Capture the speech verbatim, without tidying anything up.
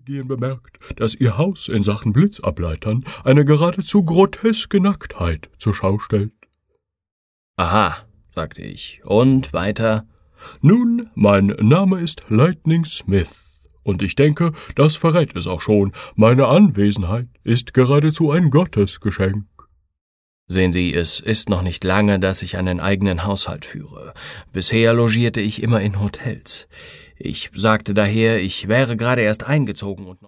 Vorbeigehen bemerkt, dass Ihr Haus in Sachen Blitzableitern eine geradezu groteske Nacktheit zur Schau stellt. »Aha«, sagte ich. »Und weiter?« »Nun, mein Name ist Lightning Smith, und ich denke, das verrät es auch schon. Meine Anwesenheit ist geradezu ein Gottesgeschenk.« »Sehen Sie, es ist noch nicht lange, dass ich einen eigenen Haushalt führe. Bisher logierte ich immer in Hotels. Ich sagte daher, ich wäre gerade erst eingezogen und